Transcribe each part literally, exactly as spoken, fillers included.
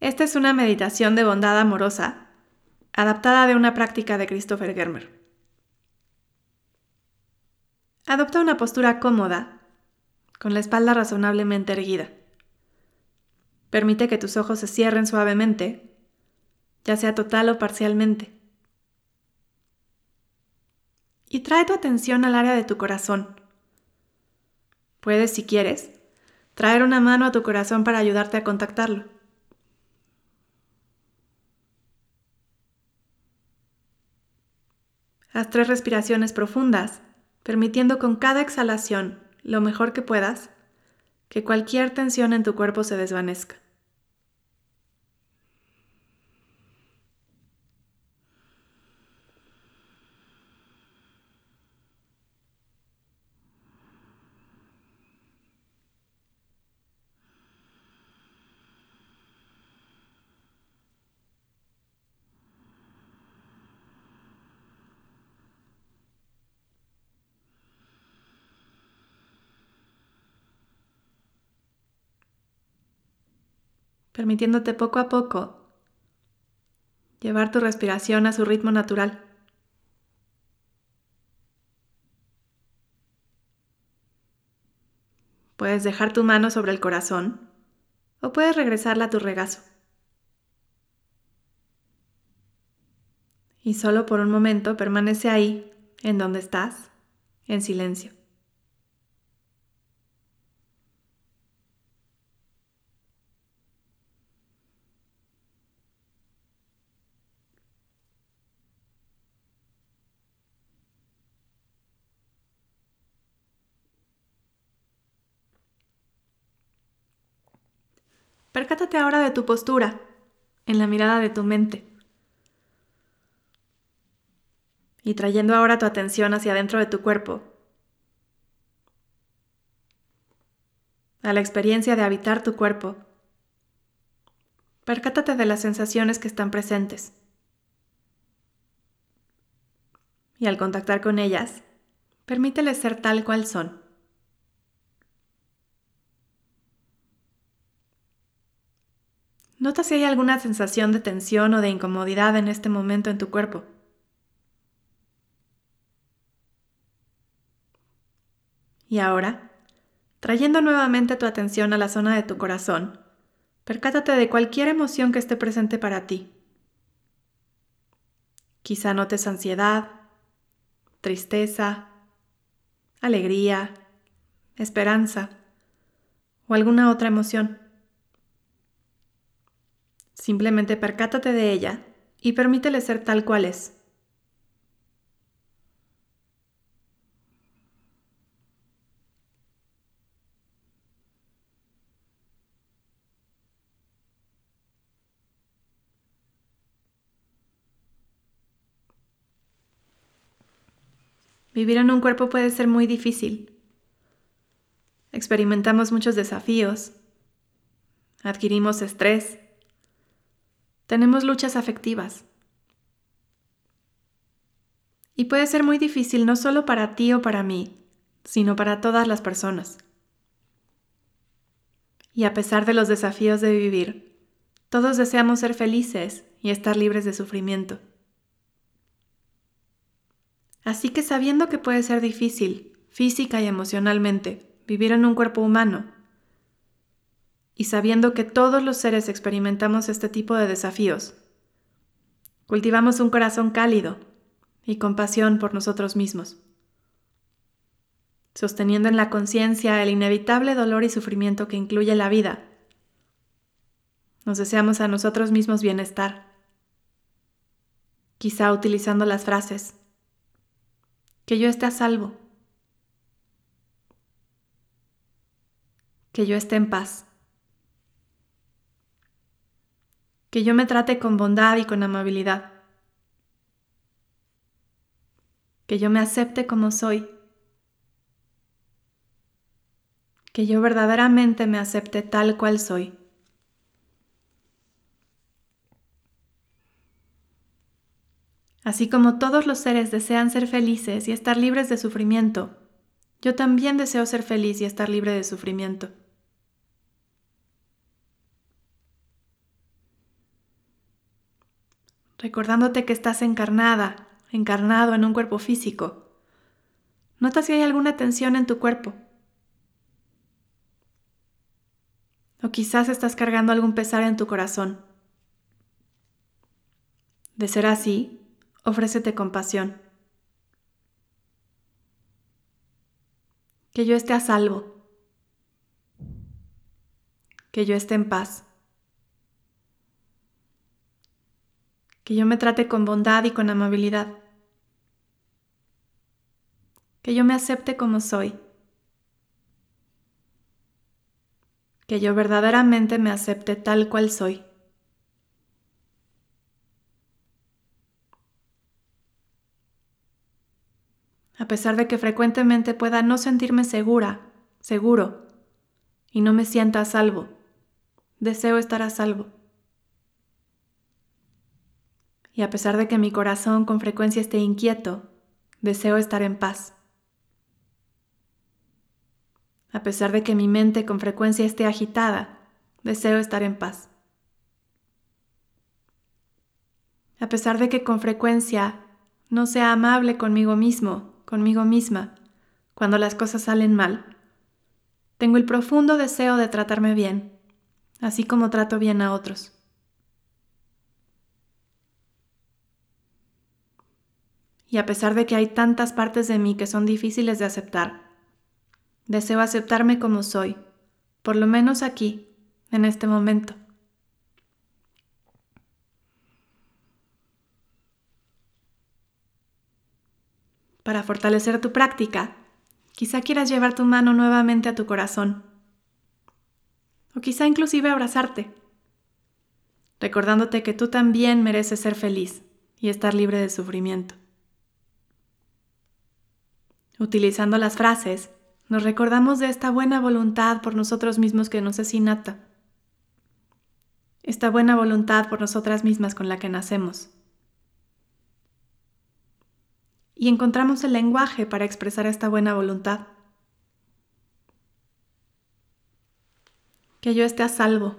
Esta es una meditación de bondad amorosa, adaptada de una práctica de Christopher Germer. Adopta una postura cómoda, con la espalda razonablemente erguida. Permite que tus ojos se cierren suavemente, ya sea total o parcialmente. Y trae tu atención al área de tu corazón. Puedes, si quieres, traer una mano a tu corazón para ayudarte a contactarlo. Haz tres respiraciones profundas, permitiendo con cada exhalación, lo mejor que puedas, que cualquier tensión en tu cuerpo se desvanezca. Permitiéndote poco a poco llevar tu respiración a su ritmo natural. Puedes dejar tu mano sobre el corazón o puedes regresarla a tu regazo. Y solo por un momento permanece ahí, en donde estás, en silencio. Percátate ahora de tu postura, en la mirada de tu mente. Y trayendo ahora tu atención hacia adentro de tu cuerpo, a la experiencia de habitar tu cuerpo, percátate de las sensaciones que están presentes. Y al contactar con ellas, permíteles ser tal cual son. Nota si hay alguna sensación de tensión o de incomodidad en este momento en tu cuerpo. Y ahora, trayendo nuevamente tu atención a la zona de tu corazón, percátate de cualquier emoción que esté presente para ti. Quizá notes ansiedad, tristeza, alegría, esperanza o alguna otra emoción. Simplemente percátate de ella y permítele ser tal cual es. Vivir en un cuerpo puede ser muy difícil. Experimentamos muchos desafíos, adquirimos estrés, tenemos luchas afectivas. Y puede ser muy difícil no solo para ti o para mí, sino para todas las personas. Y a pesar de los desafíos de vivir, todos deseamos ser felices y estar libres de sufrimiento. Así que sabiendo que puede ser difícil, física y emocionalmente, vivir en un cuerpo humano, y sabiendo que todos los seres experimentamos este tipo de desafíos, cultivamos un corazón cálido y compasión por nosotros mismos, sosteniendo en la conciencia el inevitable dolor y sufrimiento que incluye la vida. Nos deseamos a nosotros mismos bienestar, quizá utilizando las frases: que yo esté a salvo, que yo esté en paz, que yo me trate con bondad y con amabilidad, que yo me acepte como soy, que yo verdaderamente me acepte tal cual soy. Así como todos los seres desean ser felices y estar libres de sufrimiento, yo también deseo ser feliz y estar libre de sufrimiento. recordándote que estás encarnada, encarnado en un cuerpo físico. Nota si hay alguna tensión en tu cuerpo. O quizás estás cargando algún pesar en tu corazón. De ser así, ofrécete compasión. Que yo esté a salvo. Que yo esté en paz. Que yo me trate con bondad y con amabilidad. Que yo me acepte como soy. Que yo verdaderamente me acepte tal cual soy. A pesar de que frecuentemente pueda no sentirme segura, seguro, y no me sienta a salvo, deseo estar a salvo. Y a pesar de que mi corazón con frecuencia esté inquieto, deseo estar en paz. A pesar de que mi mente con frecuencia esté agitada, deseo estar en paz. A pesar de que con frecuencia no sea amable conmigo mismo, conmigo misma, cuando las cosas salen mal, tengo el profundo deseo de tratarme bien, así como trato bien a otros. Y a pesar de que hay tantas partes de mí que son difíciles de aceptar, deseo aceptarme como soy, por lo menos aquí, en este momento. Para fortalecer tu práctica, quizá quieras llevar tu mano nuevamente a tu corazón, o quizá inclusive abrazarte, recordándote que tú también mereces ser feliz y estar libre de sufrimiento. Utilizando las frases, nos recordamos de esta buena voluntad por nosotros mismos que nos es innata, esta buena voluntad por nosotras mismas con la que nacemos. Y encontramos el lenguaje para expresar esta buena voluntad. Que yo esté a salvo.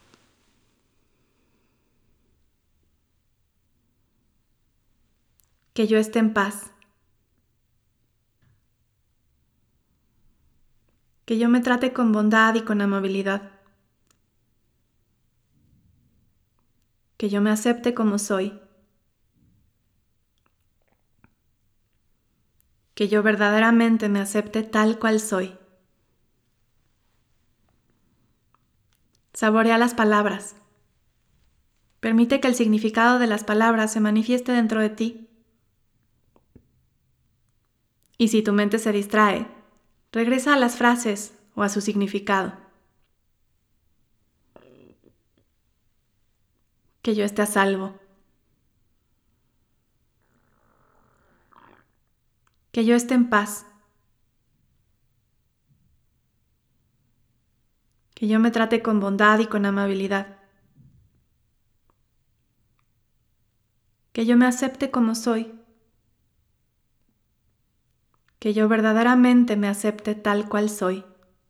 Que yo esté en paz. Que yo me trate con bondad y con amabilidad. Que yo me acepte como soy. Que yo verdaderamente me acepte tal cual soy. Saborea las palabras. Permite que el significado de las palabras se manifieste dentro de ti. Y si tu mente se distrae, regresa a las frases o a su significado. Que yo esté a salvo. Que yo esté en paz. Que yo me trate con bondad y con amabilidad. Que yo me acepte como soy. Que yo verdaderamente me acepte tal cual soy.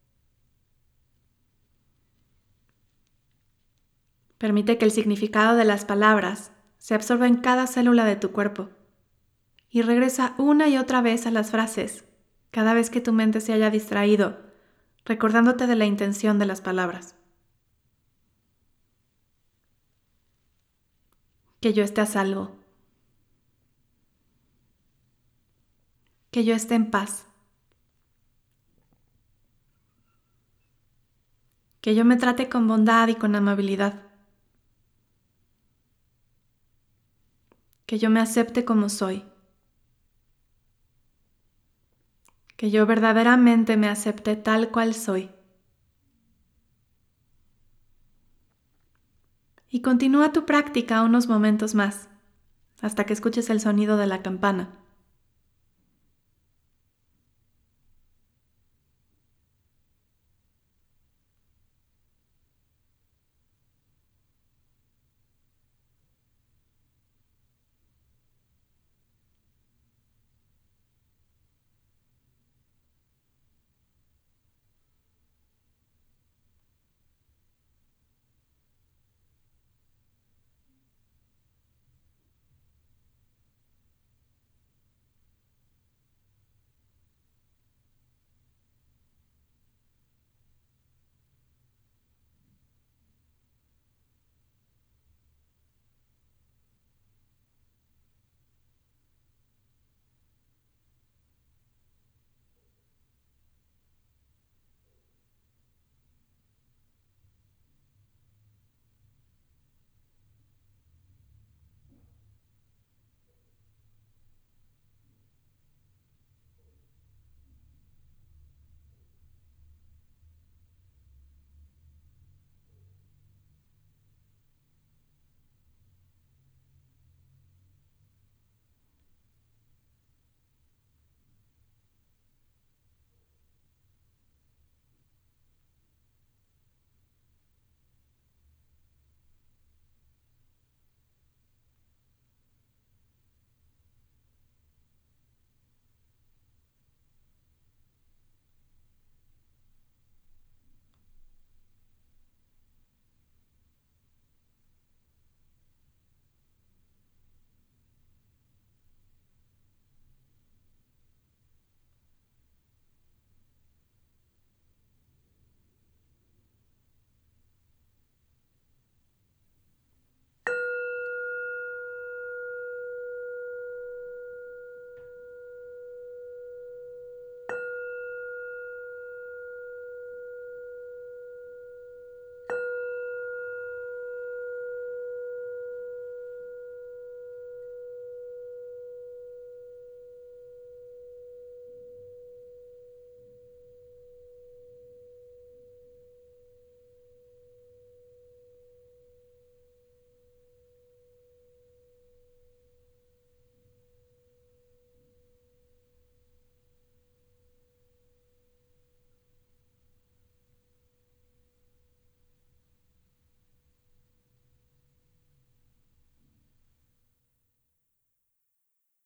Permite que el significado de las palabras se absorba en cada célula de tu cuerpo y regresa una y otra vez a las frases, cada vez que tu mente se haya distraído, recordándote de la intención de las palabras. Que yo esté a salvo. Que yo esté en paz. Que yo me trate con bondad y con amabilidad. Que yo me acepte como soy. Que yo verdaderamente me acepte tal cual soy. Y continúa tu práctica unos momentos más, hasta que escuches el sonido de la campana.